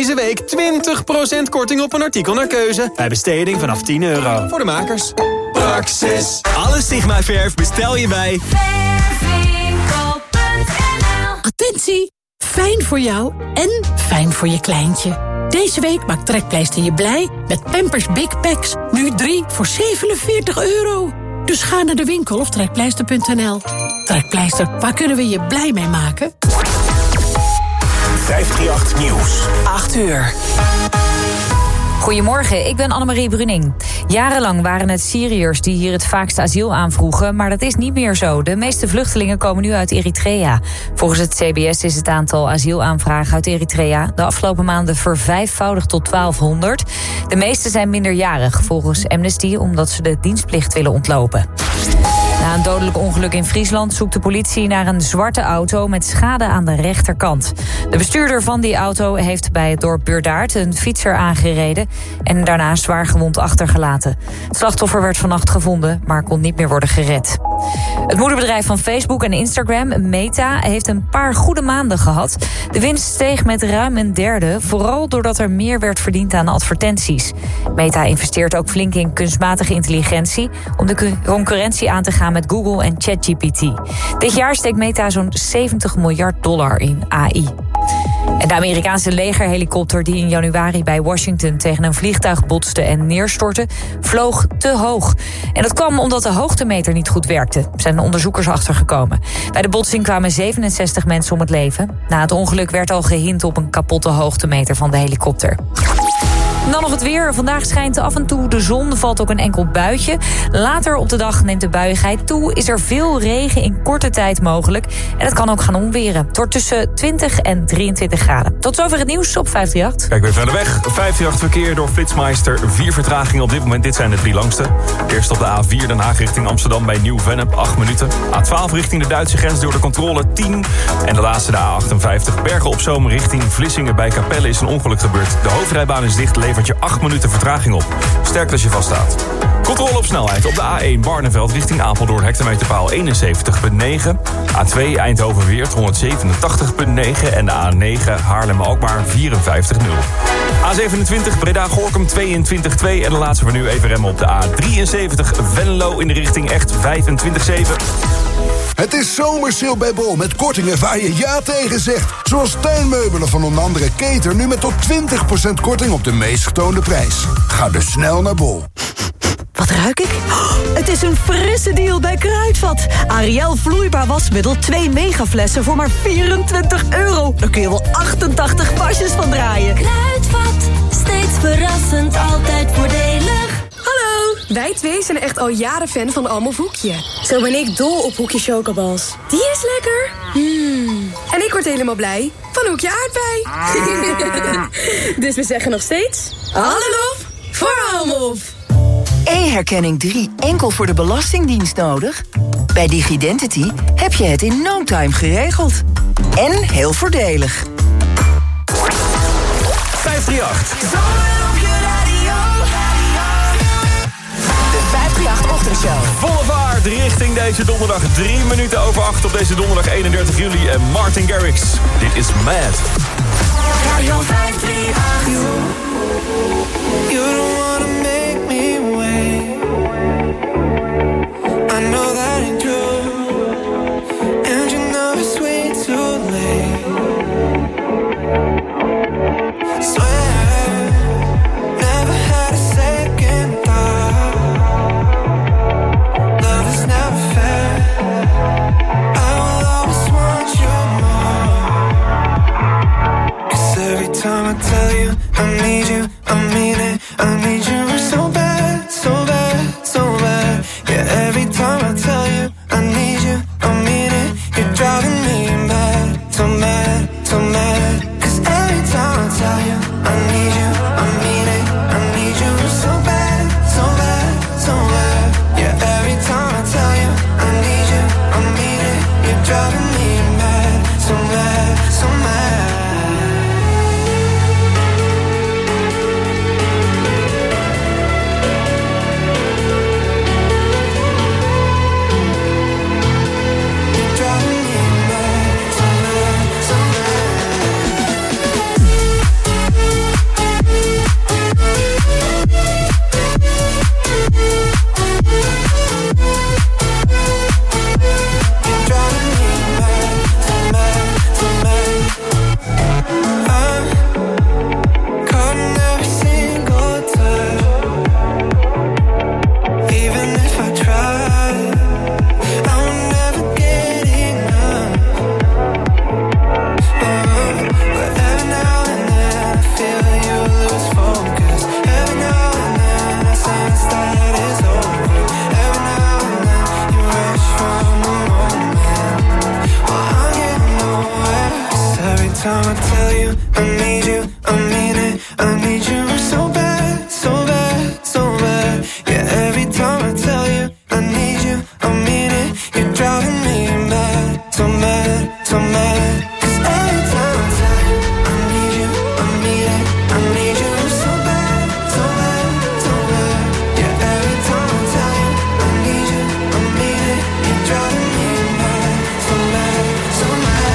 Deze week 20% korting op een artikel naar keuze. Bij besteding vanaf €10. Voor de makers. Praxis. Alle Sigma-verf bestel je bij verfwinkel.nl. Attentie! Fijn voor jou en fijn voor je kleintje. Deze week maakt Trekpleister je blij met Pampers Big Packs. Nu 3 voor €47. Dus ga naar de winkel of trekpleister.nl. Trekpleister, waar kunnen we je blij mee maken? 538 Nieuws. 8 uur. Goedemorgen, ik ben Annemarie Bruning. Jarenlang waren het Syriërs die hier het vaakst asiel aanvroegen, maar dat is niet meer zo. De meeste vluchtelingen komen nu uit Eritrea. Volgens het CBS is het aantal asielaanvragen uit Eritrea de afgelopen maanden vervijfvoudigd tot 1200. De meeste zijn minderjarig, volgens Amnesty, omdat ze de dienstplicht willen ontlopen. Na een dodelijk ongeluk in Friesland zoekt de politie naar een zwarte auto met schade aan de rechterkant. De bestuurder van die auto heeft bij het dorp Beurdaert een fietser aangereden en daarna zwaar gewond achtergelaten. Het slachtoffer werd vannacht gevonden, maar kon niet meer worden gered. Het moederbedrijf van Facebook en Instagram, Meta, heeft een paar goede maanden gehad. De winst steeg met ruim een derde, vooral doordat er meer werd verdiend aan advertenties. Meta investeert ook flink in kunstmatige intelligentie om de concurrentie aan te gaan met Google en ChatGPT. Dit jaar steekt Meta zo'n $70 miljard in AI. En de Amerikaanse legerhelikopter die in januari bij Washington tegen een vliegtuig botste en neerstortte, vloog te hoog. En dat kwam omdat de hoogtemeter niet goed werkte, zijn onderzoekers achtergekomen. Bij de botsing kwamen 67 mensen om het leven. Na het ongeluk werd al gehint op een kapotte hoogtemeter van de helikopter. En dan nog het weer. Vandaag schijnt af en toe de zon, valt ook een enkel buitje. Later op de dag neemt de buiigheid toe. Is er veel regen in korte tijd mogelijk. En het kan ook gaan onweren. Het wordt tussen 20 en 23 graden. Tot zover het nieuws op 538. Kijk weer verder weg. 538 verkeer door Flitsmeister. 4 vertragingen op dit moment. Dit zijn de 3 langste. Eerst op de A4 Den Haag richting Amsterdam bij Nieuw-Vennep, 8 minuten. A12 richting de Duitse grens door de controle 10. En de laatste de A58 Bergen op Zoom richting Vlissingen bij Capelle is een ongeluk gebeurd. De hoofdrijbaan is dicht, levert je 8 minuten vertraging op. Sterk als je vaststaat. Controle op snelheid op de A1 Barneveld richting Apeldoorn, hectometerpaal 71,9. A2 Eindhoven-Weert 187,9. En de A9 Haarlem-Alkmaar 54,0. A27 Breda-Gorinchem 22,2. En de laatste voor nu even remmen op de A73 Venlo in de richting echt 25,7. Het is zomersale bij Bol met kortingen waar je ja tegen zegt. Zoals tuinmeubelen van onder andere Keter nu met tot 20% korting op de meest getoonde prijs. Ga dus snel naar Bol. Wat ruik ik? Oh, het is een frisse deal bij Kruidvat. Ariel vloeibaar wasmiddel 2 megaflessen voor maar €24. Daar kun je wel 88 pasjes van draaien. Kruidvat, steeds verrassend, altijd voordelig. Hallo, wij twee zijn echt al jaren fan van Almof Hoekje. Zo ben ik dol op Hoekje chocobals. Die is lekker. En ik word helemaal blij van Hoekje aardbei. Dus we zeggen nog steeds hallo voor Almof. E-herkenning 3 enkel voor de Belastingdienst nodig? Bij Digidentity heb je het in no time geregeld. En heel voordelig. 538. De 538-ochtendshow. Volle vaart richting deze donderdag. 3 minuten over 8 op deze donderdag 31 juli. En Martin Garrix. Dit is Mad. Radio 538. You don't wanna make me wait. I know that ain't true. And you know it's way too late. Swear, never had a second thought. Love is never fair. I will always want you more. 'Cause every time I tell you I need you, I mean it. I need you so bad, so bad, so bad. Yeah, every time I tell you I need you, I mean it. You're driving me mad, so mad, so mad. 'Cause every time I tell you I need you, I mean it. I need you so bad, so bad, so bad. Yeah, every time I tell you I need you, I mean it. You're driving me mad, so mad, so mad. I need you so bad, so bad, so bad. Yeah, every time I tell you I need you, I mean it. You're driving me mad, so mad, so mad. 'Cause every time I tell you I need you, I mean it. I need you so bad, so bad, so bad. Yeah, every time I tell you I need you, I mean it. You're driving me mad, so mad, so mad.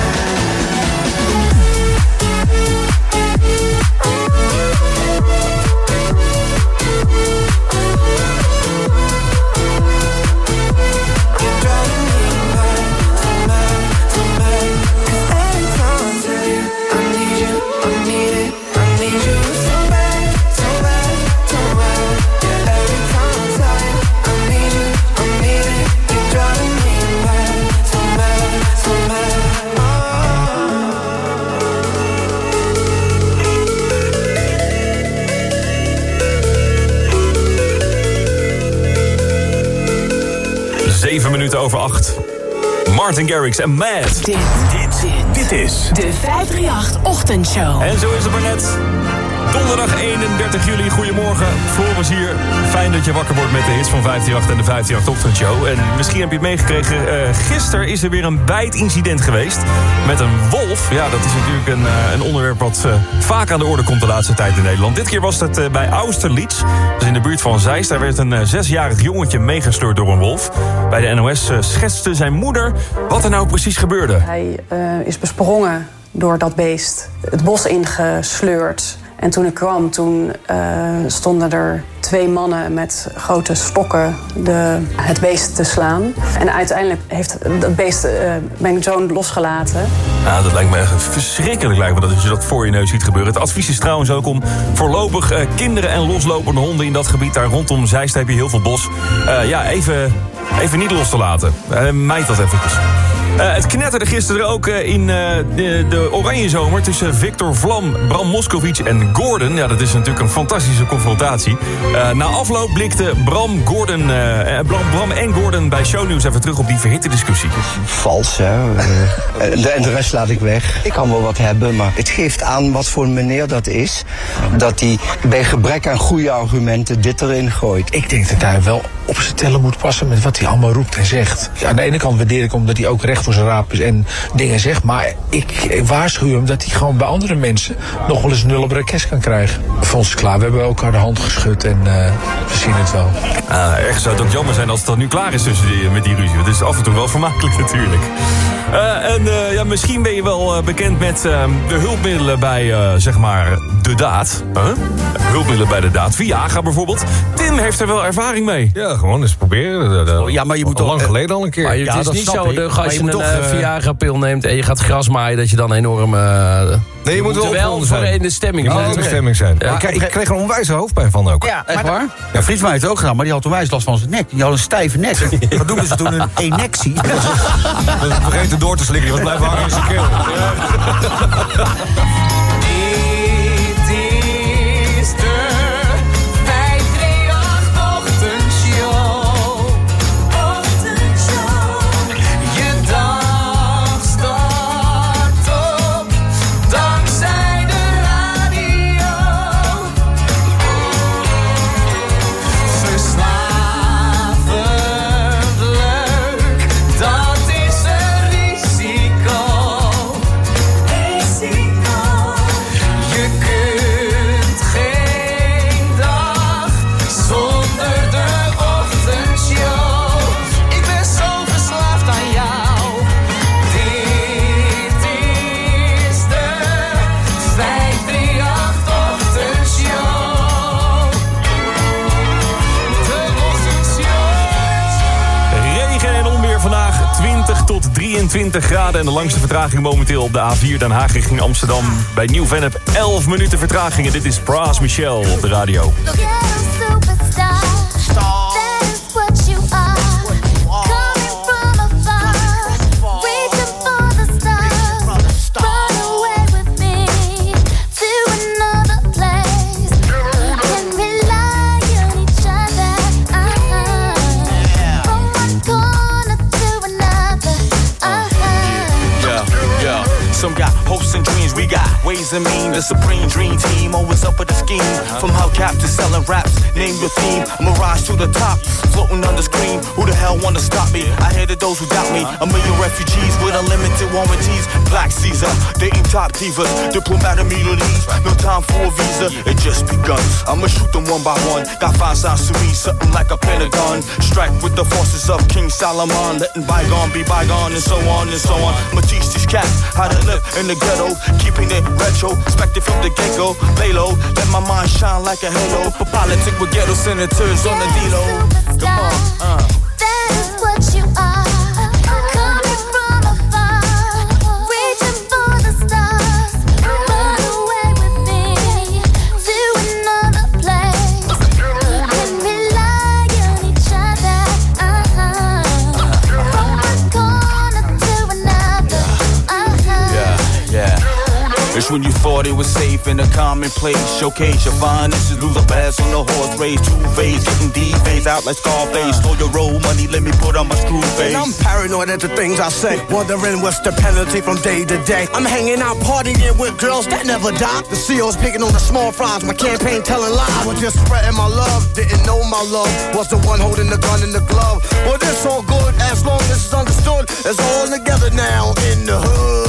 7 minuten over 8. Martin Garrix en Mad. Dit is de 538-ochtendshow. En zo is het maar net. Donderdag 31 juli, goedemorgen. Floris hier. Fijn dat je wakker wordt met de hits van 538 en de 538-ochtendshow. En misschien heb je het meegekregen. Gisteren is er weer een bijtincident geweest met een wolf. Ja, dat is natuurlijk een onderwerp wat vaak aan de orde komt de laatste tijd in Nederland. Dit keer was het bij Austerlitz. Dat is in de buurt van Zeist. Daar werd een 6-jarig jongetje meegesleurd door een wolf. Bij de NOS schetste zijn moeder wat er nou precies gebeurde. Hij is besprongen door dat beest, het bos ingesleurd. En toen ik kwam, stonden er 2 mannen met grote stokken het beest te slaan. En uiteindelijk heeft dat beest mijn zoon losgelaten. Nou, dat lijkt me echt verschrikkelijk dat je dat voor je neus ziet gebeuren. Het advies is trouwens ook om voorlopig kinderen en loslopende honden in dat gebied. Daar rondom Zeist heb je heel veel bos. Even niet los te laten. Mijt dat eventjes. Het knetterde gisteren ook in de Oranjezomer tussen Victor Vlam, Bram Moskowitz en Gordon. Ja, dat is natuurlijk een fantastische confrontatie. Na afloop blikten Bram en Gordon bij Shownieuws even terug op die verhitte discussie. Vals, hè. En de rest laat ik weg. Ik kan wel wat hebben, maar het geeft aan wat voor een meneer dat is. Dat hij bij gebrek aan goede argumenten dit erin gooit. Ik denk dat hij wel op zijn tellen moet passen met wat hij allemaal roept en zegt. Ja, aan de ene kant waardeer ik hem omdat hij ook recht voor zijn raap is en dingen zegt. Maar ik waarschuw hem dat hij gewoon bij andere mensen nog wel eens 0 op request kan krijgen. Voor ons is klaar. We hebben elkaar de hand geschud en we zien het wel. Ergens zou het ook jammer zijn als het dan nu klaar is met die ruzie. Het is af en toe wel vermakelijk natuurlijk. Misschien ben je wel bekend met de hulpmiddelen bij, zeg maar, de daad. Hulpmiddelen bij de daad. Viagra bijvoorbeeld. Tim heeft er wel ervaring mee. Ja, gewoon eens proberen. Ja, maar je moet lang geleden al een keer. Maar het is niet zo, als je een Viagra-pil neemt en je gaat gras maaien, dat je dan enorm... Nee, je moet wel in de stemming zijn. In de stemming zijn. Ja. Ik kreeg er onwijs hoofdpijn van ook. Ja, echt waar? Ja, Frits heeft het ook gedaan, maar die had onwijs last van zijn nek. Die had een stijve nek. Wat doen ze toen? Een enectie. Vergeten door te slikken, want blijft hangen in zijn keel. Tot 23 graden en de langste vertraging momenteel op de A4 Den Haag richting Amsterdam. Bij Nieuw-Vennep 11 minuten vertraging en dit is Pras Michel op de radio. Some got hopes and dreams, we got ways and means. The supreme dream team always up machine. From hubcap to selling raps, name your theme. I'ma rise to the top, floating on the screen. Who the hell wanna stop me? I hated those who doubt me. A million refugees with unlimited warranties. Black Caesar, dating top divas, diplomat immunities. No time for a visa, it just begun. I'ma shoot them one by one. Got 5 sides to me, something like a pentagon. Strike with the forces of King Solomon, letting bygone be bygone, and so on and so on. I'ma teach these cats how to live in the ghetto, keeping it retro, expected from the get-go. Lay low, let my mind shine like a halo. For politics with ghetto senators on the D-Lo. Come on, That is what you are. Coming from afar, reaching for the stars. Run away with me to another place. And rely on each other. From one corner to another. yeah. It's when you thought it was safe in a commonplace. Showcase your finest, lose a bass on the horse race. 2 phase, getting D-phase out like Scarface. Stole your roll money, let me put on my screw face. And I'm paranoid at the things I say, wondering what's the penalty from day to day. I'm hanging out partying with girls that never die. The CEO's picking on the small fries, my campaign telling lies. I was just spreading my love, didn't know my love was the one holding the gun in the glove. Well, this all good as long as it's understood. It's all together now in the hood.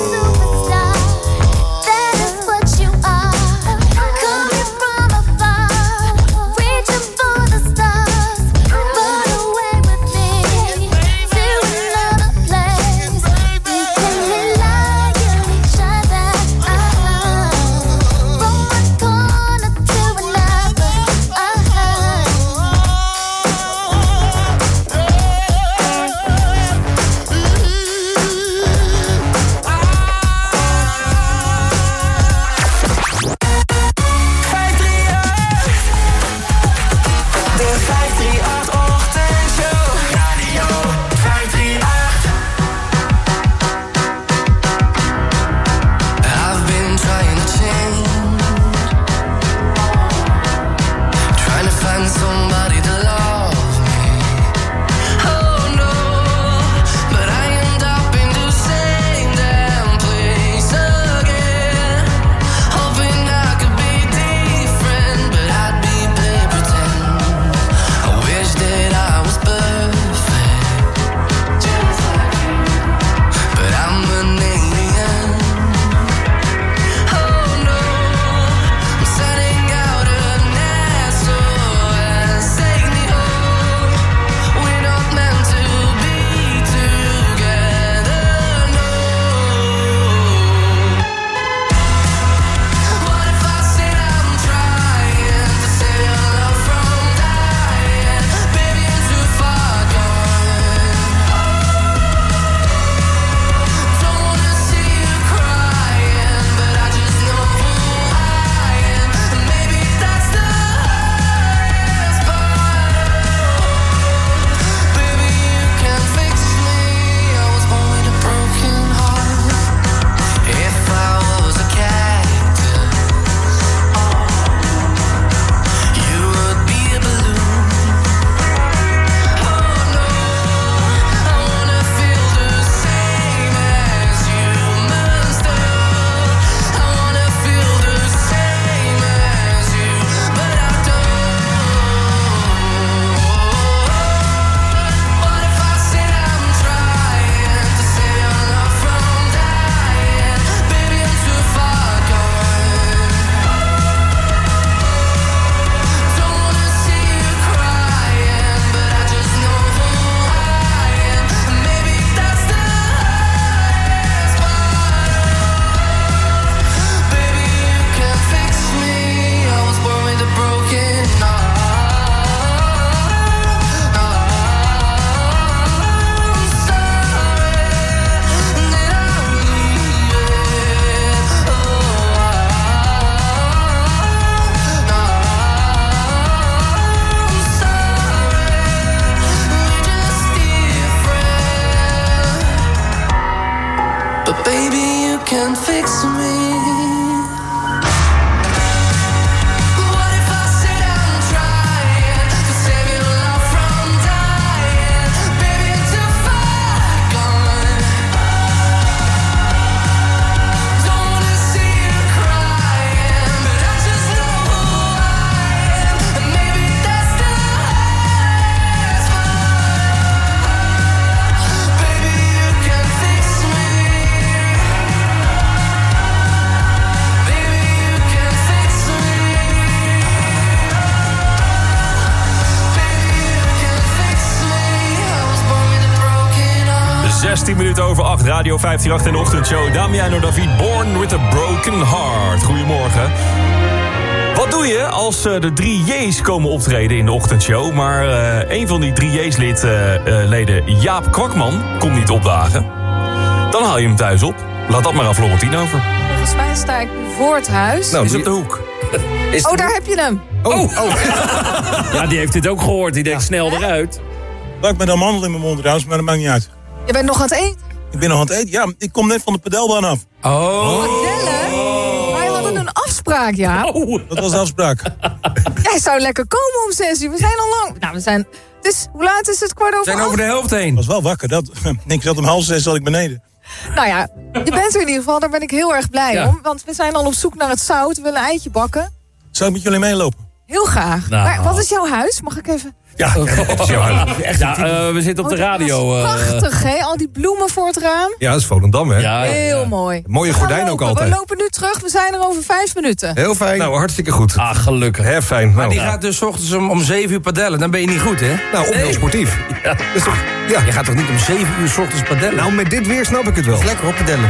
can fix me. Don't wanna see you crying, but I just know 10 minuten over 8. Radio 538 in de ochtendshow. Damiano David, Born with a Broken Heart. Goedemorgen. Wat doe je als de 3 J's komen optreden in de ochtendshow... maar een van die 3 J's-leden, Jaap Kwakman, komt niet opdagen? Dan haal je hem thuis op. Laat dat maar aan Florentien over. Volgens mij sta ik voor het huis. Nou, die is op de hoek. Daar heb je hem. Oh. Ja, die heeft dit ook gehoord. Die denkt snel eruit. Ik ben een mandel in mijn mond trouwens, maar dat maakt niet uit. Je bent nog aan het eten? Ik ben nog aan het eten. Ja, ik kom net van de padelbaan af. Padellen? Wij hadden een afspraak, ja. Wat was de afspraak? Jij zou lekker komen om 6 uur. We zijn al lang... Nou, we zijn... Dus, hoe laat is het? 4:15? We zijn over de helft heen. Ik was wel wakker. Ik zat om 5:30 zat ik beneden. Nou ja, je bent er in ieder geval. Daar ben ik heel erg blij om. Want we zijn al op zoek naar het zout. We willen een eitje bakken. Zou ik met jullie meelopen? Heel graag. Nou. Maar wat is jouw huis? Mag ik even... Ja, dat is jouw huis. Echt, we zitten op de radio. Prachtig, hè? Al die bloemen voor het raam. Ja, dat is Volendam, hè? Ja, heel mooi. Mooie gordijn ook altijd. We lopen nu terug. We zijn er over 5 minuten. Heel fijn. Nou, hartstikke goed. Gelukkig. Heel fijn. Maar die gaat dus 's ochtends om 7 uur padellen. Dan ben je niet goed, hè? Nou, heel sportief. Ja. Dus toch, ja. Je gaat toch niet om 7 uur 's ochtends padellen? Nou, met dit weer snap ik het wel. Dat is lekker op padellen.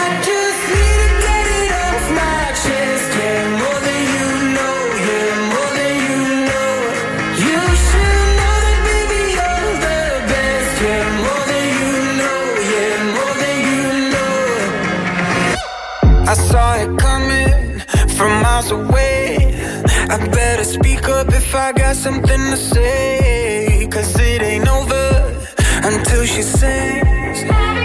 I saw it coming from miles away. I better speak up if I got something to say. 'Cause it ain't over until she sings.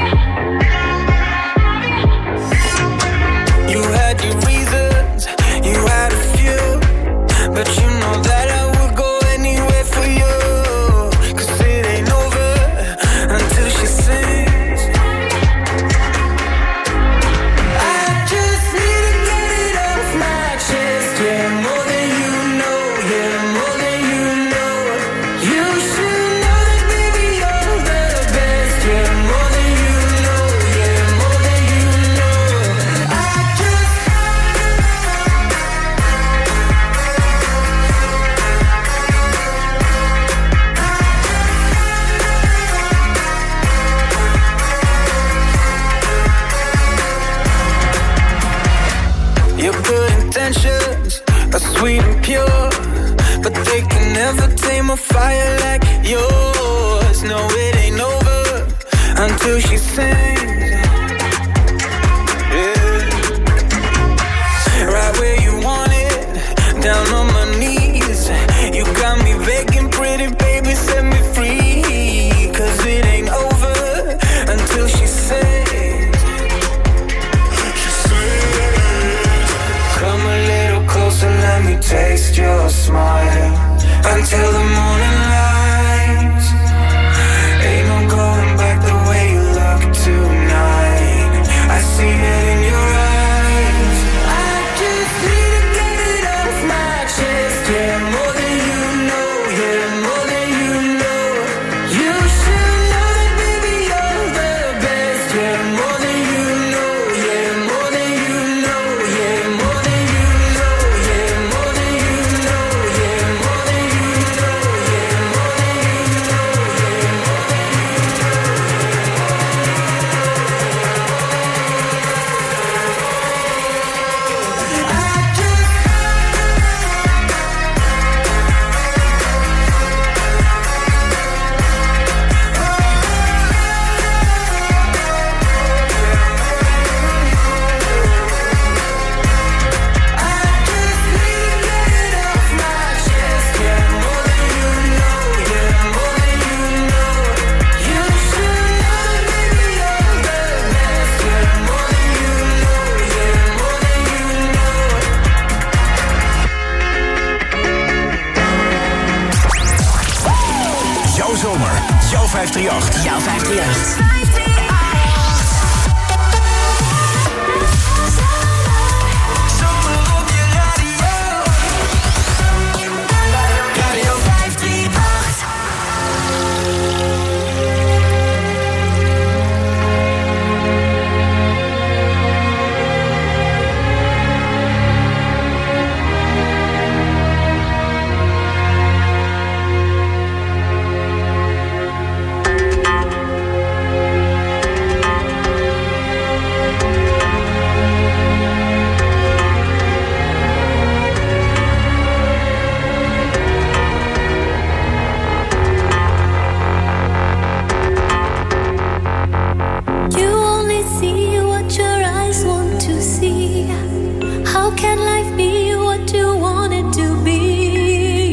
You had your reasons, you had a few, but you know that I would go anywhere for you. 'Cause it ain't over until she sings. Are sweet and pure, but they can never tame a fire like yours. No, it ain't over until she sings. Yeah. Right where you want it, down on my knees. You got me begging, pretty baby, set me free. 'Cause it ain't over until she sings. Come a little closer, let me taste your smile until the morning light. Ain't no going back the way you look tonight. I see it in your eyes. I just need to get it off my chest. Yeah, more than you know. Yeah, more than you know. You should know that, baby, you're the best. Yeah, more than you know. Yeah, more than you know. Yeah, more than you know. Yeah, more than you know. Yeah, more than you know. Yeah, more than you know. Yeah, more than Jouw zomer, jouw 538. Jouw 538. Radio 538.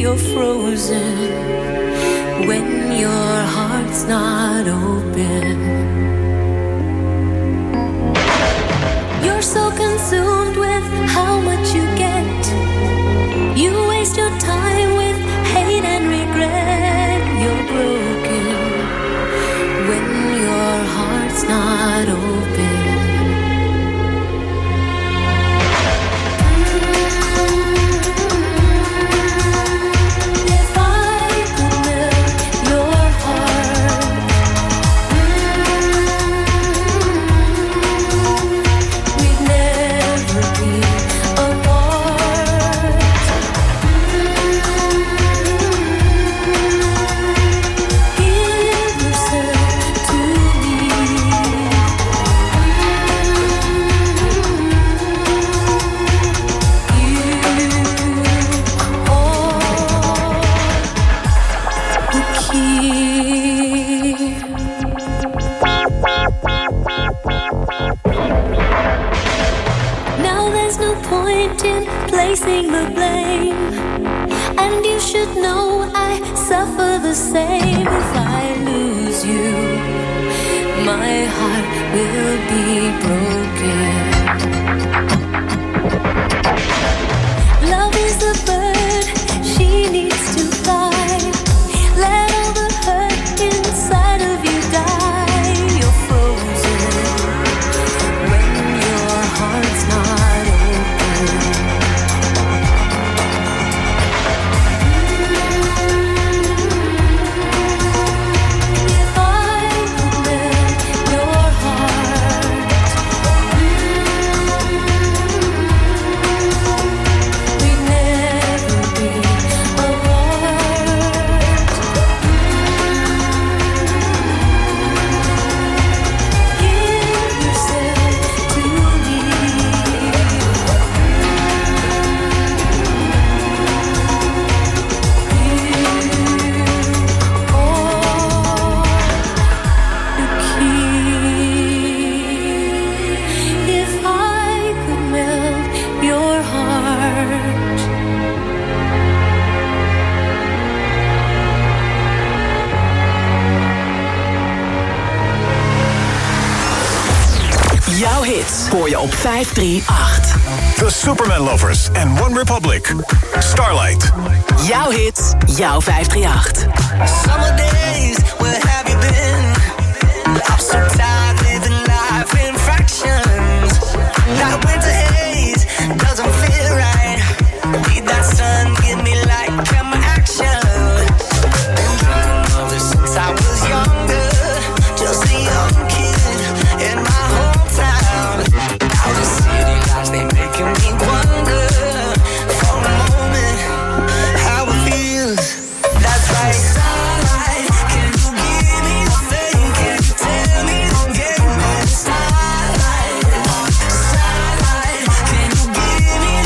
you're frozen when your heart's not open. You're so consumed with how much you get. You waste your time with hate and regret. You're broken when your heart's not open. Placing the blame, and you should know I suffer the same. If I lose you, my heart will be broken. Love is a bird, she needs to fly. Let all the hurt inside of you die. You're frozen when your heart's not open. Jouw hits hoor je op 538. The Superman Lovers and One Republic. Starlight. Jouw hits, jouw 538. Summer days, where have you been? I'm so tired living life in fractions. That winter haze doesn't feel right. Need that sun, give me light, come action. Been dreaming of this since I was younger. Just a young kid in my hometown. Now the city lights, they making me wonder for a moment how it feels. That's right. Starlight, can you give me a thing? Can you tell me don't get me? Starlight, starlight, can you give me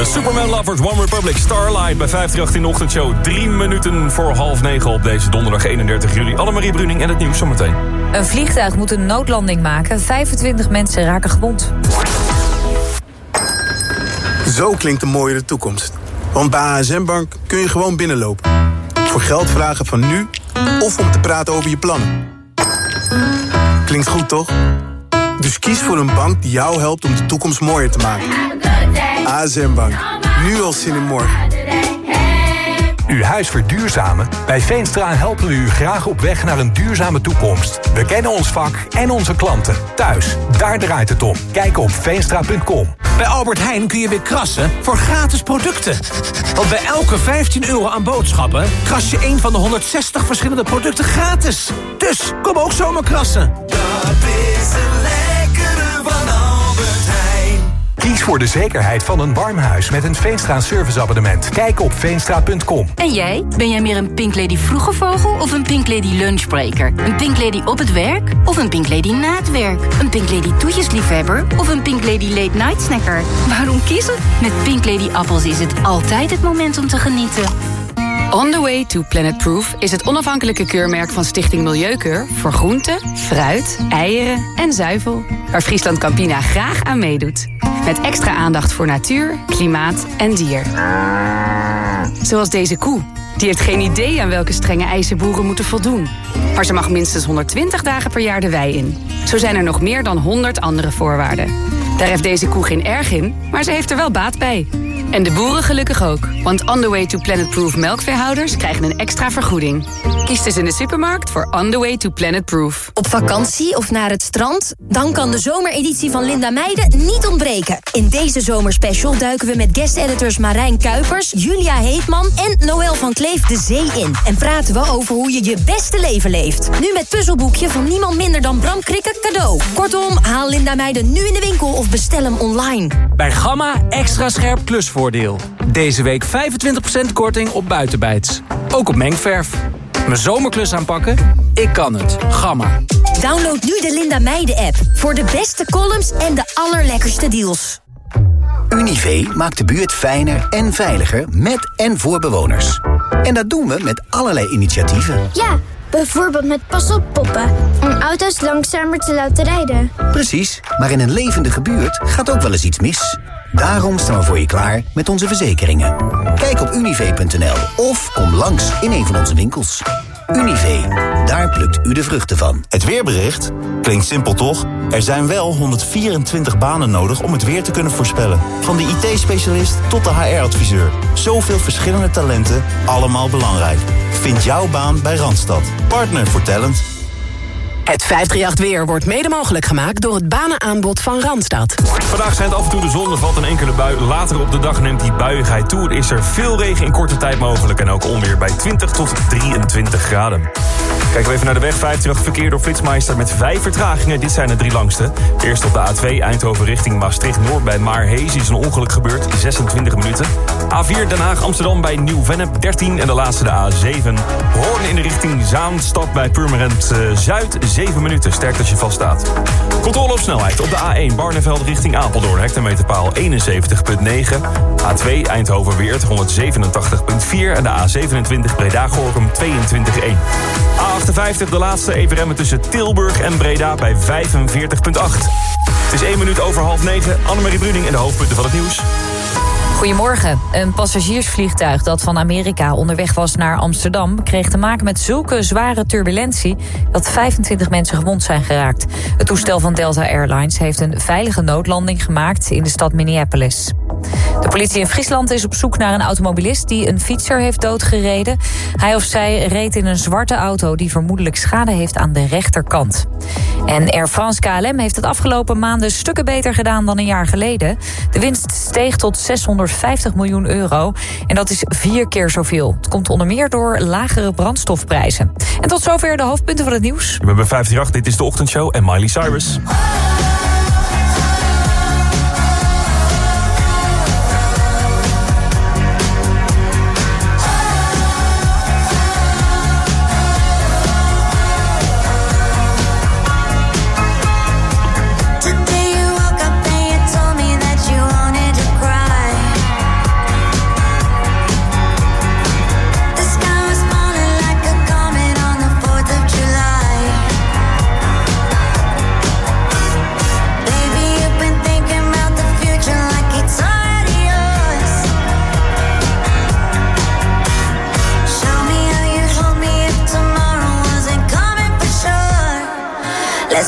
Superman Lovers, One Republic, Starlight bij 538 in de ochtendshow. 3 minuten voor 8:30 op deze donderdag 31 juli. Annemarie Bruning en het nieuws zometeen. Een vliegtuig moet een noodlanding maken. 25 mensen raken gewond. Zo klinkt een mooiere toekomst. Want bij ASM Bank kun je gewoon binnenlopen. Voor geld vragen van nu of om te praten over je plannen. Klinkt goed, toch? Dus kies voor een bank die jou helpt om de toekomst mooier te maken. ASM Bank. Nu al zin in morgen. Uw huis verduurzamen? Bij Veenstra helpen we u graag op weg naar een duurzame toekomst. We kennen ons vak en onze klanten. Thuis, daar draait het om. Kijk op veenstra.com. Bij Albert Heijn kun je weer krassen voor gratis producten. Want bij elke €15 aan boodschappen kras je een van de 160 verschillende producten gratis. Dus kom ook zomaar krassen. Dat is een lekkere van Albert Heijn. Kies voor de zekerheid van een warm huis met een Veenstra serviceabonnement. Kijk op veenstra.com. En jij? Ben jij meer een Pink Lady vroege vogel of een Pink Lady lunchbreaker? Een Pink Lady op het werk of een Pink Lady na het werk? Een Pink Lady toetjesliefhebber of een Pink Lady late night snacker? Waarom kiezen? Met Pink Lady appels is het altijd het moment om te genieten. On the Way to Planet Proof is het onafhankelijke keurmerk van Stichting Milieukeur voor groenten, fruit, eieren en zuivel, waar Friesland Campina graag aan meedoet. Met extra aandacht voor natuur, klimaat en dier. Zoals deze koe. Die heeft geen idee aan welke strenge eisen boeren moeten voldoen. Maar ze mag minstens 120 dagen per jaar de wei in. Zo zijn er nog meer dan 100 andere voorwaarden. Daar heeft deze koe geen erg in, maar ze heeft er wel baat bij. En de boeren gelukkig ook. Want On the Way to Planet Proof melkveehouders krijgen een extra vergoeding. Kies dus in de supermarkt voor On the Way to Planet Proof. Op vakantie of naar het strand? Dan kan de zomereditie van Linda Meijden niet ontbreken. In deze zomerspecial duiken we met guest-editors Marijn Kuipers, Julia Heetman en Noël van Kleef de zee in. En praten we over hoe je je beste leven leeft. Nu met puzzelboekje van niemand minder dan Bram Krikke cadeau. Kortom, haal Linda Meijden nu in de winkel of bestel hem online. Bij Gamma extra scherp klusvoordeel. Deze week 25% korting op buitenbijts. Ook op mengverf. Mijn zomerklus aanpakken? Ik kan het. Gamma. Download nu de Linda Meijden app voor de beste columns en de allerlekkerste deals. Univé maakt de buurt fijner en veiliger met en voor bewoners. En dat doen we met allerlei initiatieven. Ja, bijvoorbeeld met pas op poppen. Om auto's langzamer te laten rijden. Precies, maar in een levendige buurt gaat ook wel eens iets mis. Daarom staan we voor je klaar met onze verzekeringen. Kijk op univé.nl of kom langs in een van onze winkels. Univé, daar plukt u de vruchten van. Het weerbericht? Klinkt simpel toch? Er zijn wel 124 banen nodig om het weer te kunnen voorspellen. Van de IT-specialist tot de HR-adviseur. Zoveel verschillende talenten, allemaal belangrijk. Vind jouw baan bij Randstad. Partner voor talent. Het 538 weer wordt mede mogelijk gemaakt door het banenaanbod van Randstad. Vandaag schijnt af en toe de zon, er valt een enkele bui. Later op de dag neemt die buiigheid toe. Er is er veel regen in korte tijd mogelijk en ook onweer bij 20 tot 23 graden. Kijken we even naar de weg. 538 verkeer door Flitsmeister met 5 vertragingen. Dit zijn de 3 langste. Eerst op de A2 Eindhoven richting Maastricht-Noord bij Maarhees is een ongeluk gebeurd. 26 minuten. A4 Den Haag-Amsterdam bij Nieuw-Vennep 13. En de laatste de A7 Hoorn in de richting Zaanstad bij Purmerend Zuid 7 minuten. Sterk dat je vaststaat. Controle op snelheid op de A1 Barneveld richting Apeldoorn. Hectometerpaal 71,9. A2 Eindhoven-Weert 187,4. En de A27 Breda-Gorinchem 22,1. A58 de laatste even remmen tussen Tilburg en Breda bij 45,8. Het is 1 minuut over 8:30. Annemarie Bruning en de hoofdpunten van het nieuws. Goedemorgen. Een passagiersvliegtuig dat van Amerika onderweg was naar Amsterdam kreeg te maken met zulke zware turbulentie dat 25 mensen gewond zijn geraakt. Het toestel van Delta Airlines heeft een veilige noodlanding gemaakt in de stad Minneapolis. De politie in Friesland is op zoek naar een automobilist die een fietser heeft doodgereden. Hij of zij reed in een zwarte auto die vermoedelijk schade heeft aan de rechterkant. En Air France KLM heeft het afgelopen maanden stukken beter gedaan dan een jaar geleden. De winst steeg tot €650 miljoen. En dat is 4 keer zoveel. Het komt onder meer door lagere brandstofprijzen. En tot zover de hoofdpunten van het nieuws. We hebben 538, dit is de ochtendshow en Miley Cyrus.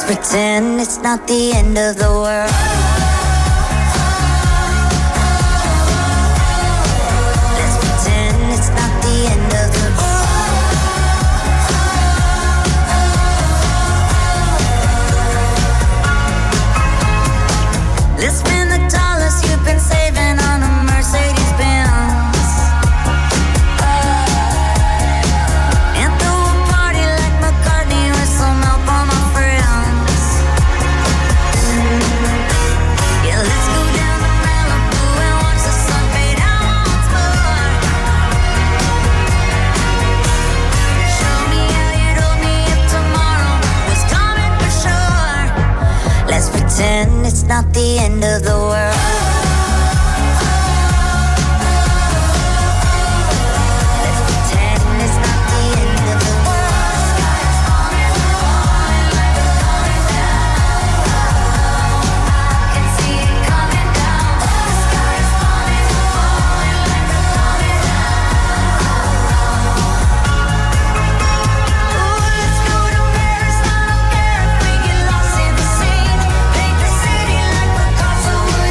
pretend it's not the end of the world. Let's pretend it's not the end of the world. Let's spend the dollars you've been saving on a Mercedes Benz. Pretend it's not the end of the world. Let's pretend it's not the end of the world. The sky is falling, falling like it's coming down. I can see it coming down. The sky is falling, falling like it's coming down. Ooh, let's go to Paris. I don't care if we get lost in the sea. Paint the city like Picasso would.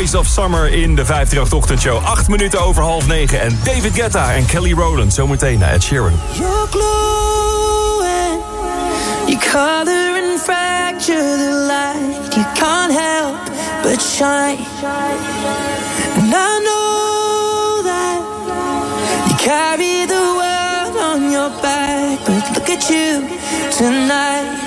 Days of Summer in de 538-ochtendshow. 8 minuten over 8:30. En David Guetta en Kelly Rowland zometeen naar Ed Sheeran. You're glowing, you color and fracture the light. You can't help but shine. And I know that you carry the world on your back, but look at you tonight.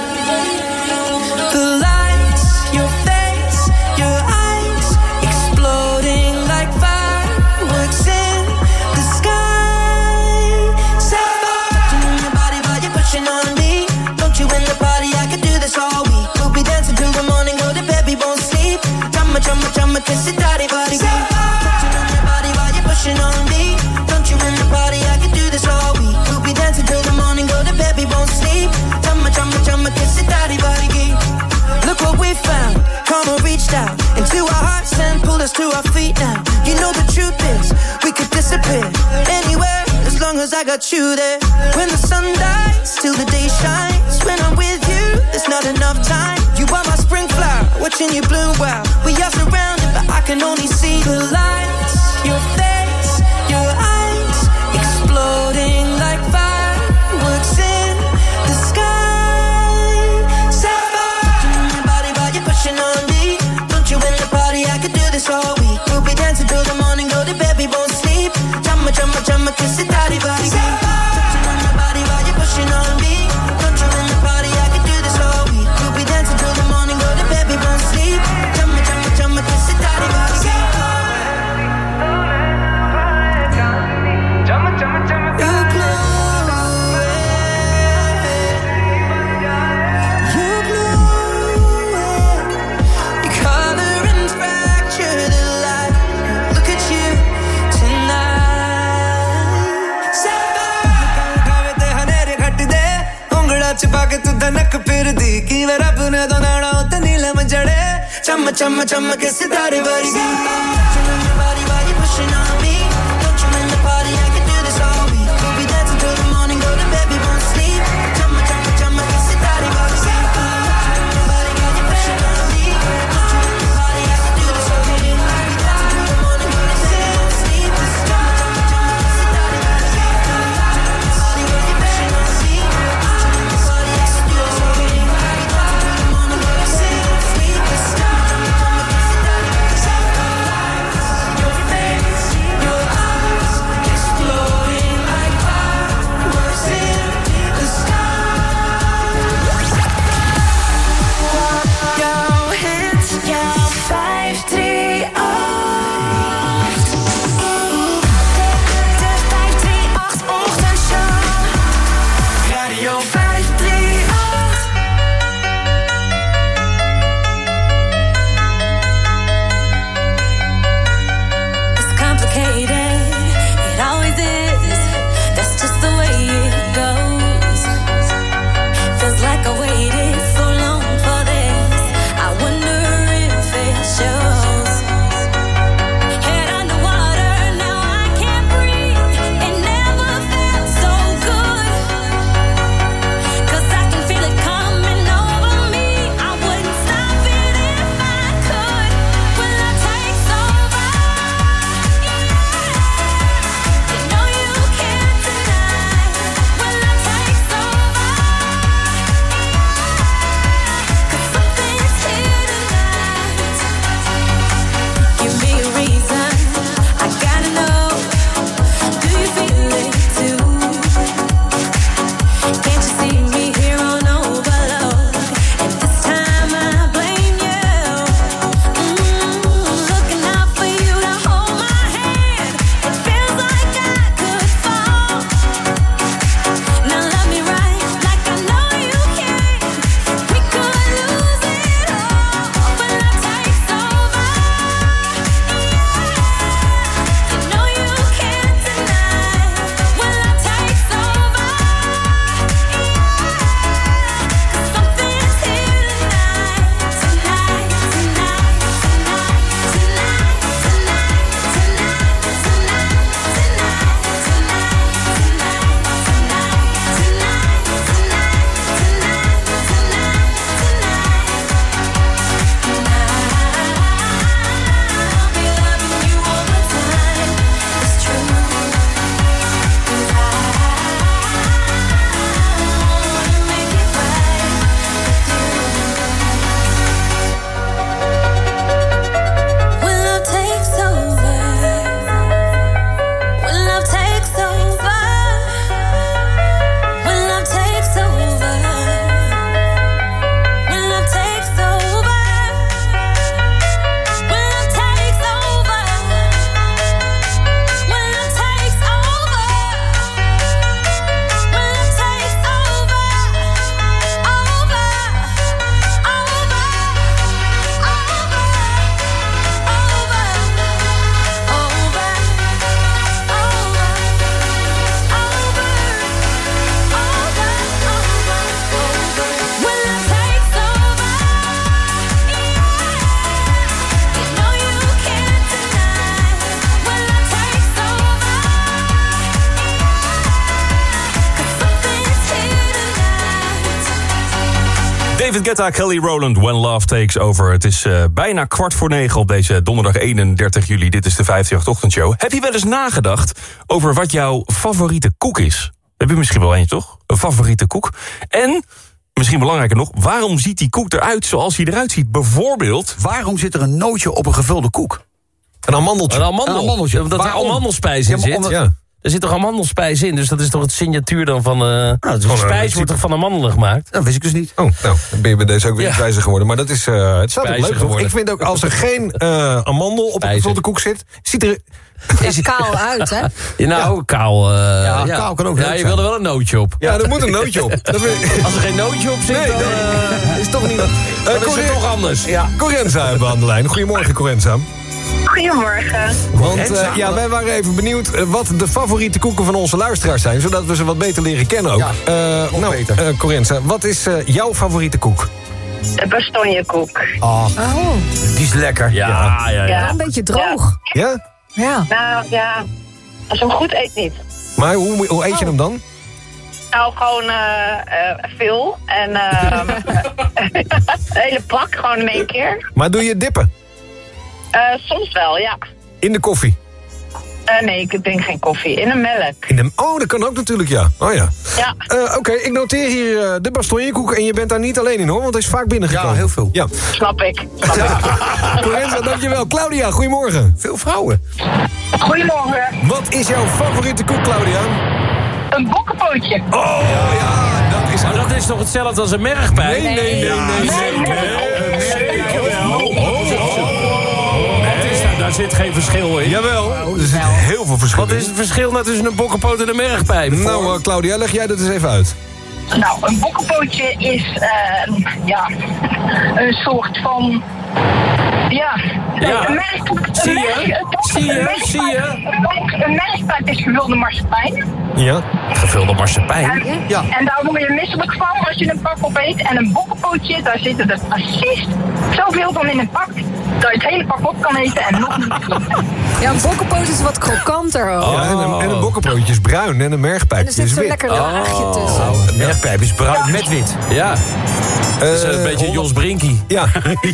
The lights, your face, your eyes, exploding like fireworks in the sky. Touching on your body while you're pushing on me. Don't you in the party, I could do this all week. We'll be dancing till the morning, go to bed, we won't sleep. Chumma, chumma, chumma, kiss it, daddy, body. Touching on your body while you're pushing on me. Don't you in the party, I could do this all week. We'll be dancing till the morning, go to bed, we won't sleep. Chumma, chumma, chumma, kiss it, daddy, body. Look what we found, karma reached out into our hearts and pulled us to our feet now. You know the truth is, we could disappear anywhere as long as I got you there. When the sun dies, till the day shines. When I'm with you, there's not enough time. You are my spring flower, watching you bloom wild. We are surrounded, but I can only see the lights. Your face, your eyes, exploding like fireworks in the sky. On me, don't you in the party, I could do this all week. We'll be dancing till the morning, go to bed, we won't sleep. Chumma, chumma, chumma, kiss it, daddy, body. Touching on your body while you're pushing on me. Don't you in the party, I could do this all week. We'll be dancing till the morning, go to bed, we won't sleep. Chumma, chumma, chumma, kiss it, daddy, body. Chumma, chumma, chumma, you're glowing. छुपा के तू धनक फिर दी कि वे रब ने दोनाड़ा उते नीलम जड़े चम चम चम के सितारे वर्गी Body while you pushing on me. Don't you in the party, I can do this all week. We'll be dancing till the morning, go to bed, we won't sleep. Chum chum ke सितारे वर्गी Body while you pushing on me. Don't you in the party, I can do this all week. We'll be dancing till the morning, go to bed, we won't sleep. Chum ke सितारे वर्गी Body while you pushing on me. David Guetta, Kelly Rowland, When Love Takes Over. Het is bijna 8:45 op deze donderdag 31 juli. Dit is de 538-ochtendshow. Heb je wel eens nagedacht over wat jouw favoriete koek is? Heb je misschien wel eentje, toch? Een favoriete koek. En, misschien belangrijker nog, waarom ziet die koek eruit zoals hij eruit ziet? Bijvoorbeeld... Waarom zit er een nootje op een gevulde koek? Een amandeltje. Een amandeltje. Omdat er amandelspijs in zit. Ja. Er zit toch amandelspijs in, dus dat is toch het signatuur dan van... de spijs wordt toch van amandelen gemaakt? Dat wist ik dus niet. Oh, nou, dan ben je bij deze ook weer wijzer geworden. Maar dat is, het staat ook leuk, toch? geworden. Ik vind ook, als er geen amandel op een gevulde koek zit... ziet er... Is kaal uit, hè? Ja, nou, kaal... kaal kan ook leuk Ja, je zijn. wilde wel een nootje op. Ja, er moet een nootje op. Dat vind ik... Als er geen nootje op zit, dan is toch niet... dan is het toch anders. Ja. Corenza hebben we aan de lijn. Goedemorgen, Corenza. Goedemorgen. Want wij waren even benieuwd wat de favoriete koeken van onze luisteraars zijn... zodat we ze wat beter leren kennen ook. Corenza, wat is jouw favoriete koek? De bastonjekoek. Oh, die is lekker. Ja, een beetje droog. Ja? Ja. Nou ja, als je hem goed eet niet. Maar hoe eet je hem dan? Nou, gewoon veel. En een hele pak, gewoon in één keer. Maar doe je dippen? Soms wel, ja. In de koffie? Nee, ik drink geen koffie. In de melk. Oh, dat kan ook natuurlijk, ja. Oh ja. Ja. Oké, ik noteer hier de bastonjekoek en je bent daar niet alleen in, hoor, want hij is vaak binnengekomen. Ja, heel veel. Ja. Snap ik. Corenza, dankjewel. Claudia, goedemorgen. Veel vrouwen. Goedemorgen. Wat is jouw favoriete koek, Claudia? Een bokkenpootje. Oh, ja, dat is... Maar dat is toch hetzelfde als een mergpijp? Nee. Zeker wel. Daar zit geen verschil in. Jawel, er zit heel veel verschil in. Wat is het verschil nou tussen een bokkenpoot en een mergpijp? Nou, Claudia, leg jij dat eens even uit. Nou, een bokkenpootje is een soort van... een mergpijp is gevulde marsepein. Ja, gevulde marsepein. Ja. En daar word je misselijk van als je een pak opeet. En een bokkenpootje, daar zitten er precies zoveel van in een pak... dat je het hele pak op kan eten en nog niet. Ja, een bokkenpoot is wat krokanter ook. Ja, en een bokkenpootje is bruin en een mergpijp is wit. En er zit zo'n lekker laagje tussen. Een mergpijp is bruin met wit. Ja. Dat is een beetje Jos Brinkie. Ja.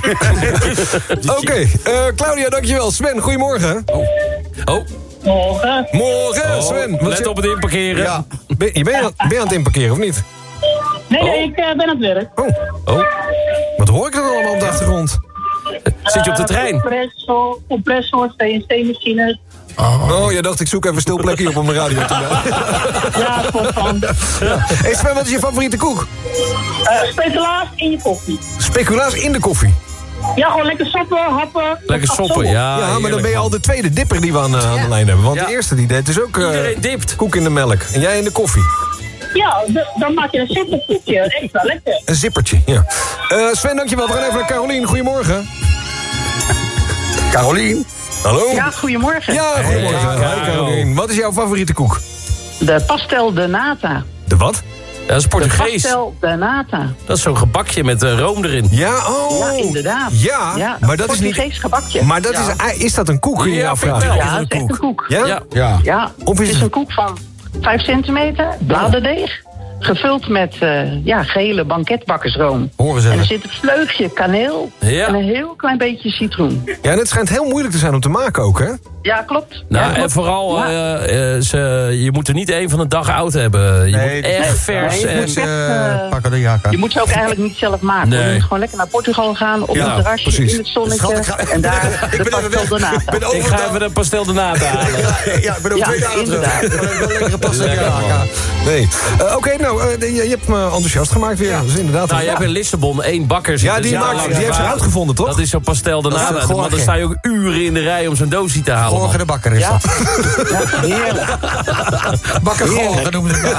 Oké, Claudia, dankjewel. Sven, goedemorgen. Oh. Morgen. Sven. Let op het inparkeren. Ja. Ben je aan het inparkeren, of niet? Nee, ik ben aan het werk. Oh. Wat hoor ik dan allemaal op de achtergrond? Zit je op de trein? Compressor, CNC-machines. Oh, jij dacht ik zoek even een stil plekje op om de radio te bellen. Ja, klopt van. Hey Sven, wat is je favoriete koek? Speculaas in je koffie. Speculaas in de koffie? Ja, gewoon lekker soppen, happen. Lekker soppen, ja. Ja, maar dan ben je al de tweede dipper die we aan de lijn hebben. Want de eerste die deed dus ook iedereen dipt. Koek in de melk. En jij in de koffie. Ja, dan maak je een zippertje. Echt wel lekker. Een zippertje, ja. Sven, dankjewel. We gaan even naar Carolien. Goedemorgen. Carolien. Hallo? Ja, goedemorgen. Ja, goedemorgen. Hey, Carolien. Wat is jouw favoriete koek? De pastel de nata. De wat? Dat is Portugees. De pastel de nata. Dat is zo'n gebakje met room erin. Ja, Ja, inderdaad. Ja, maar dat is niet... Portugees gebakje. Maar dat is dat een koek, kun je je afvragen? Ja, dat is echt een koek. Ja? Ja, Of is het is een koek van 5 centimeter, bladerdeeg. Gevuld met gele banketbakkersroom. Horen ze. En er zit een vleugje kaneel en een heel klein beetje citroen. Ja, en het schijnt heel moeilijk te zijn om te maken ook, hè? Ja, klopt. Nou, ja, klopt. en vooral, je moet er niet één van de dag oud hebben. Je moet echt vers. Pakken de jaka. Je moet ze ook eigenlijk niet zelf maken. Nee. Je moet gewoon lekker naar Portugal gaan, op een terrasje, precies. in het zonnetje. En daar de pastel de nata. Ik ga even de pastel de nata halen. Ja, ik ben ook 2 dagen terug. Wel lekkere pastel de jaka. Nee. Oké, nou, je hebt me enthousiast gemaakt weer. Dus inderdaad. Nou, je hebt in Lissabon 1 bakker zitten. Ja, die heeft ze uitgevonden, toch? Dat is zo'n pastel de nata. Jorge. Want dan sta je ook uren in de rij om zo'n doosje te halen. Jorge de Bakker is dat. Ja, heerlijk. Bakker Jorge noemen ze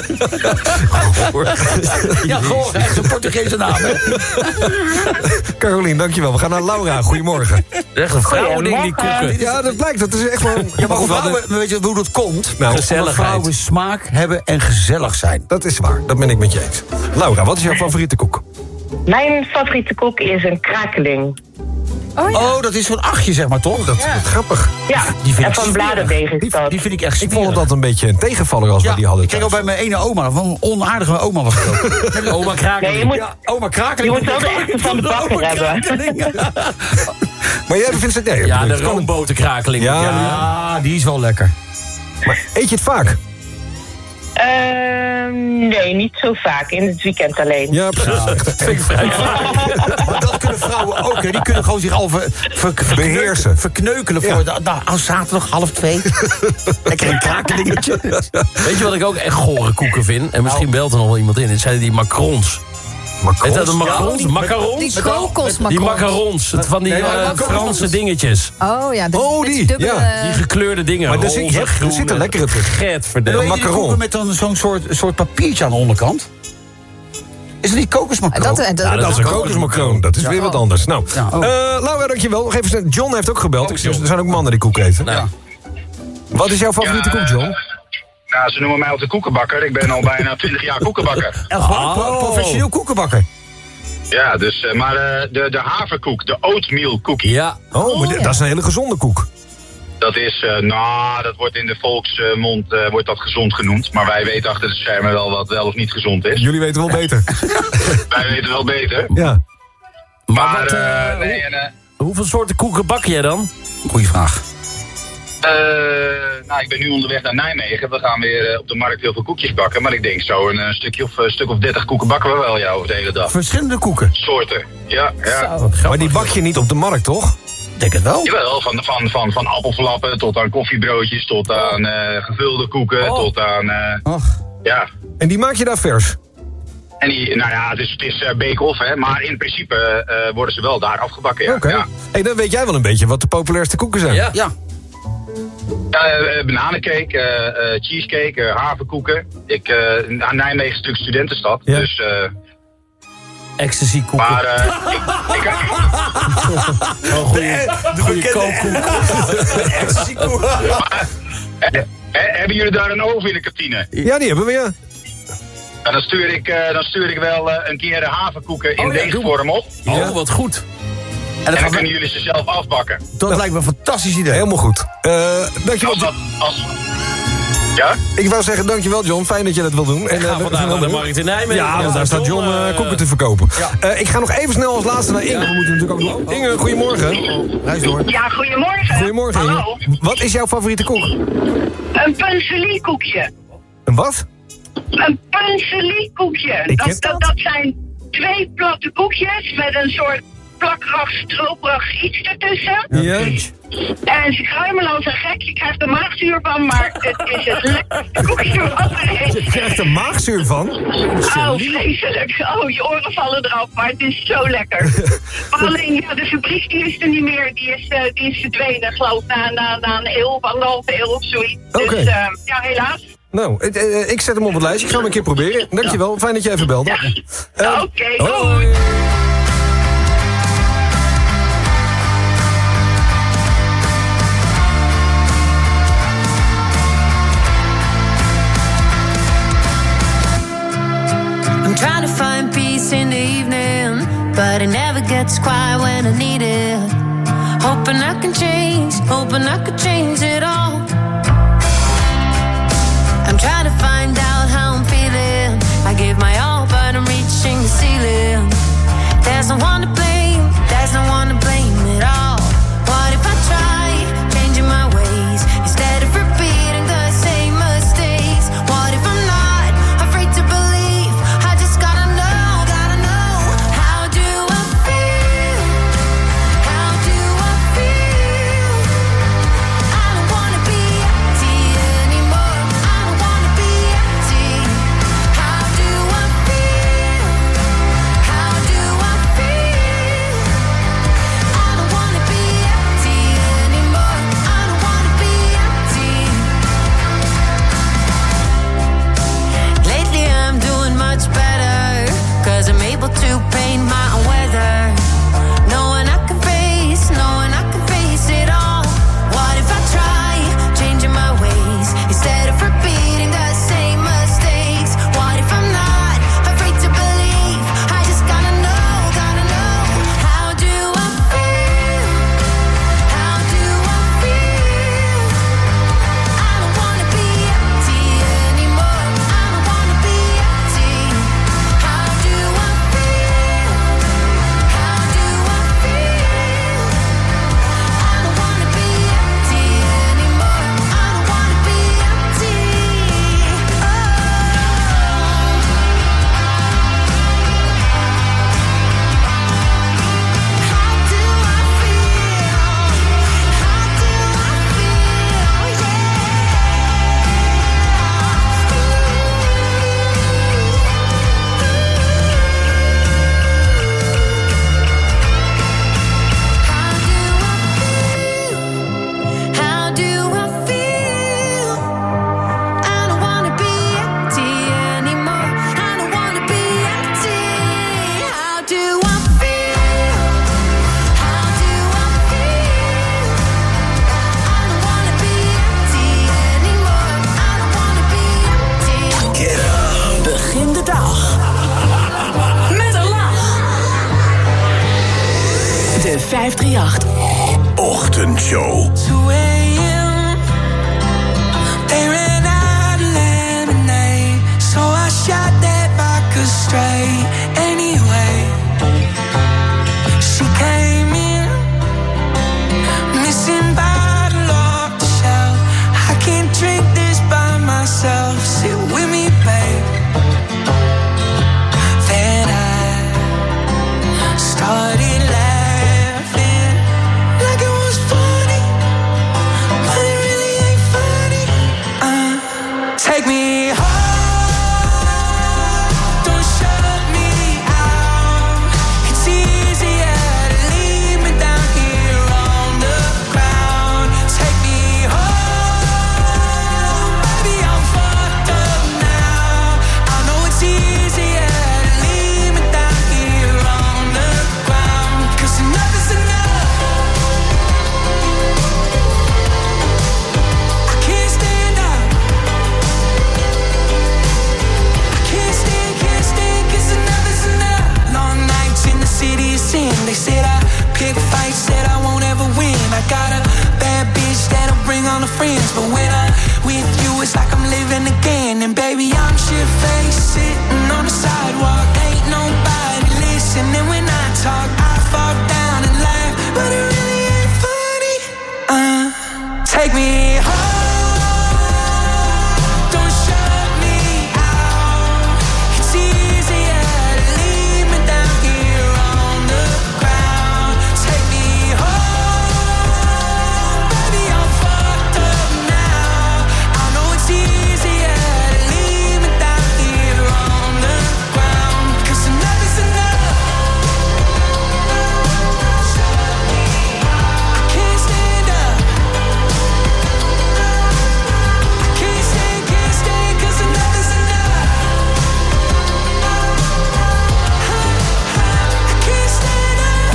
het. Ja, Jorge, echt een Portugese naam. Carolien, dankjewel. We gaan naar Laura. Goedemorgen. Echt een vrouwending, die koeken. Ja, dat blijkt. Dat is echt wel... Ja, maar vrouwen, weet je hoe dat komt? Nou, omdat vrouwen smaak hebben en gezellig zijn. Dat is waar. Dat ben ik met je eens. Laura, wat is jouw favoriete koek? Mijn favoriete koek is een krakeling. Oh, dat is zo'n achtje, zeg maar, toch? Dat is grappig. Ja, Die vind en ik van smerig. bladerdeeg is dat. Die vind ik echt Ik vond het altijd een beetje een tegenvaller als we die hadden ik kreeg thuis. ook bij mijn ene oma. Van een onaardige oma was het ook. Oma Krakeling. Nee, je moet, Ja, oma Krakeling. je moet wel de echte van de bakker hebben. Maar jij vindt het... Nee, Ja, de het kan- roomboterkrakeling. Ja, die is wel lekker. Maar eet je het vaak? Nee, niet zo vaak. In het weekend alleen. Ja, precies. Maar dat kunnen vrouwen ook, hè. Die kunnen gewoon zich al Beheersen. verkneukelen voor als zaterdag 1:30. Lekker een krakelingetje. Weet je wat ik ook echt gore koeken vind? En misschien belt er nog wel iemand in. Het zijn die macarons. Heet dat de macarons? Macarons? Die kokosmacarons. Die macarons. Van die Franse dingetjes. Oh ja, die. dubbele... Ja. Die gekleurde dingen. Maar er roze, zit- er groene. zit een lekkere tussen. Get verdeld. Een macaron met dan zo'n soort papiertje aan de onderkant. Is het niet kokosmacaron? Dat is een kokosmacaron. Dat is weer wat anders. Nou, Ja, Laura, dankjewel. Nog even snel. John heeft ook gebeld. Er zijn ook mannen die koek eten. Ja. Wat is jouw favoriete koek, John? Nou, ze noemen mij altijd koekenbakker. Ik ben al bijna 20 jaar koekenbakker. En gewoon professioneel koekenbakker. Ja, dus, maar de haverkoek, de oatmeal cookie. Ja. Oh, maar dat is een hele gezonde koek. Dat is, dat wordt in de volksmond wordt dat gezond genoemd. Maar wij weten achter de schermen wel wat wel of niet gezond is. Jullie weten wel beter. Wij weten wel beter. Ja. Maar, hoeveel soorten koeken bak jij dan? Goeie vraag. Nou, ik ben nu onderweg naar Nijmegen. We gaan weer op de markt heel veel koekjes bakken. Maar ik denk zo een stuk of 30 koeken bakken we wel, ja, over de hele dag. Verschillende koeken? Soorten, ja. Maar die bak je niet op de markt, toch? Denk het wel. Jawel, van appelflappen tot aan koffiebroodjes, tot aan gevulde koeken, tot aan... ja. En die maak je daar vers? En die, nou ja, het is bake-off, hè, maar in principe worden ze wel daar afgebakken, ja. Oké. Ja. Hey, dan weet jij wel een beetje wat de populairste koeken zijn. Ja. Bananencake, cheesecake, haverkoeken. Nijmegen is natuurlijk studentenstad, Ja. dus... Ecstasy koeken. Maar goede kookkoek. Ecstasy koeken. Hebben jullie daar een oven in de kantine? Ja, die hebben we, ja. En dan stuur ik wel een keer de haverkoeken in deegvorm op. Oh, wat goed. En dan kunnen jullie ze zelf afbakken. Dat lijkt me een fantastisch idee. Helemaal goed. Dankjewel. Ja? Ik wou zeggen, dankjewel John. Fijn dat je dat wil doen. En Ga vandaag naar de markt in Nijmegen. Ja, want daar staat John koeken te verkopen. Ik ga nog even snel als laatste naar Inge. We moeten natuurlijk ook doen. Inge, goedemorgen. Reis door. Ja, goedemorgen. Goedemorgen, Inge. Hallo. Wat is jouw favoriete koek? Een punseliekoekje. Een wat? Een punseliekoekje. Dat zijn 2 platte koekjes met een soort plakkerig, stroperig iets ertussen. Ja. En ze kruimelen als een gek. Je krijgt er maagzuur van, maar het is het lekkerste koekje wat er is. Je krijgt er maagzuur van? Oh, vreselijk. Oh, je oren vallen eraf, maar het is zo lekker. Maar alleen, ja, de fabriek die is er niet meer. Die is verdwenen, geloof ik, na een eeuw of 1,5 eeuw of zoiets. Oké. Dus, ja, helaas. Nou, ik zet hem op het lijstje. Ik ga hem een keer proberen. Dankjewel. Fijn dat je even belde. Oké, hoi. goed. I'm trying to find peace in the evening, but it never gets quiet when I need it. Hoping I can change, hoping I could change it all. I'm trying to find out how I'm feeling. I give my all, but I'm reaching the ceiling. There's no one to blame, there's no one to blame at all. What if I try changing my ways instead of repeating the same mistakes? What if I'm not afraid to believe? I just gotta know, how do I feel? How do I feel? I don't wanna be empty anymore. I don't wanna be empty. How do I feel? How do I feel? I don't wanna be De 538 Ochtendshow. 2 a.m. They ran out of lemonade, so I shot that vodka straight. Anyway, she came in, missing bottle off the shelf. I can't drink this by myself. Sit with me, babe. Then I started laughing like it was funny, but it really ain't funny. Take me home, don't shut me out. It's easier to leave me down here on the ground. Take me home, baby, I'm fucked up now. I know it's easier to leave me down here on the ground, 'cause enough is enough. I can't stand up. I can't stand, 'cause enough is enough. Long nights in the city of sin. They said I pick fights that I won't ever win. I got a bad bitch that'll bring all the friends, but when I'm with you, it's like I'm living again. And baby, I'm shit-faced, sitting on the sidewalk. Ain't nobody listening when I talk. I fall down and laugh, but it really ain't funny. Take me home, don't shut me out. It's easier to leave me down here on the ground. Take me home, baby, I'm fucked up now. I know it's easier to leave me down here on the ground, 'cause enough is enough. I can't stand up. I can't stand, 'cause enough is enough. I can't stand up.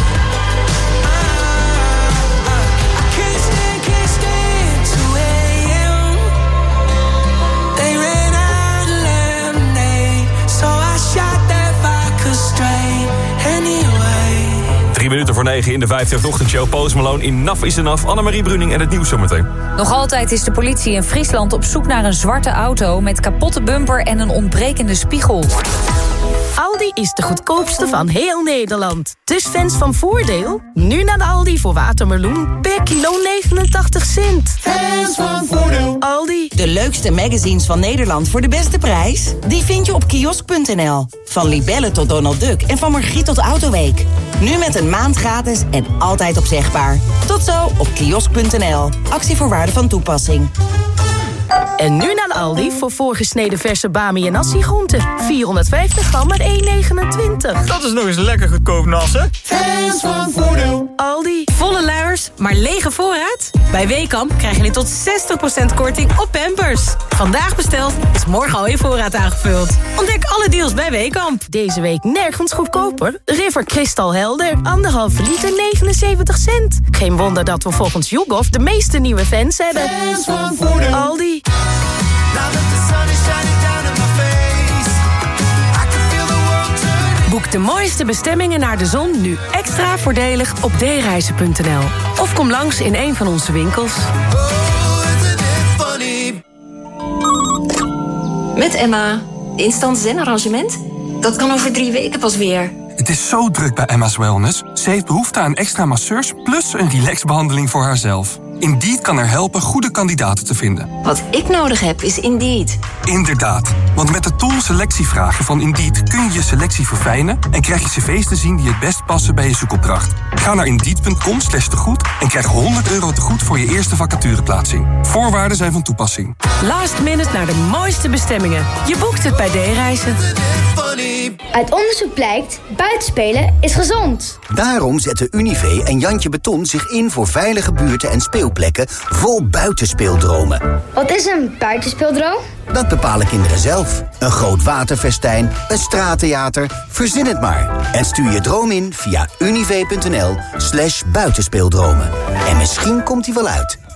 I can't stand. 2 a.m. They ran out of lemonade, so I shot that vodka straight. Anyway. 3 minuten voor 9 in de 538 Ochtendshow. Post Malone, Enough is Enough. Annemarie Bruning en het nieuws zometeen. Nog altijd is de politie in Friesland op zoek naar een zwarte auto met kapotte bumper en een ontbrekende spiegel. Aldi is de goedkoopste van heel Nederland. Dus fans van Voordeel? Nu naar de Aldi voor watermeloen per kilo 89 cent. Fans van Voordeel. Aldi. De leukste magazines van Nederland voor de beste prijs? Die vind je op kiosk.nl. Van Libelle tot Donald Duck en van Margriet tot Autoweek. Nu met een maand gratis en altijd opzegbaar. Tot zo op kiosk.nl. Actievoorwaarden van toepassing. En nu naar de Aldi voor voorgesneden verse bami en nasi-groenten. 450 gram maar 1,29. Dat is nog eens lekker goedkoop, Nassen. Fans van Voordeel. Aldi. Volle luiers, maar lege voorraad? Bij Weekamp krijg je nu tot 60% korting op Pampers. Vandaag besteld is morgen al je voorraad aangevuld. Ontdek alle deals bij Weekamp. Deze week nergens goedkoper. River Crystal Helder. 1,5 liter 79 cent. Geen wonder dat we volgens YouGov de meeste nieuwe fans hebben. Fans van Voordeel. Aldi. Now that the sun is shining down in my face, I can feel the world turning. Boek de mooiste bestemmingen naar de zon nu extra voordelig op dereizen.nl. Of kom langs in een van onze winkels. Met Emma. Instant zen-arrangement? Dat kan over 3 weken pas weer. Het is zo druk bij Emma's Wellness. Ze heeft behoefte aan extra masseurs plus een relaxbehandeling voor haarzelf. Indeed kan er helpen goede kandidaten te vinden. Wat ik nodig heb is Indeed. Inderdaad, want met de tool selectievragen van Indeed kun je je selectie verfijnen en krijg je cv's te zien die het best passen bij je zoekopdracht. Ga naar Indeed.com/tegoed en krijg €100 tegoed voor je eerste vacatureplaatsing. Voorwaarden zijn van toepassing. Last minute naar de mooiste bestemmingen. Je boekt het bij D-reizen. Uit onderzoek blijkt, buitenspelen is gezond. Daarom zetten Univé en Jantje Beton zich in voor veilige buurten en speelplekken vol buitenspeeldromen. Wat is een buitenspeeldroom? Dat bepalen kinderen zelf. Een groot waterfestijn, een straattheater, verzin het maar. En stuur je droom in via univé.nl/buitenspeeldromen. En misschien komt hij wel uit.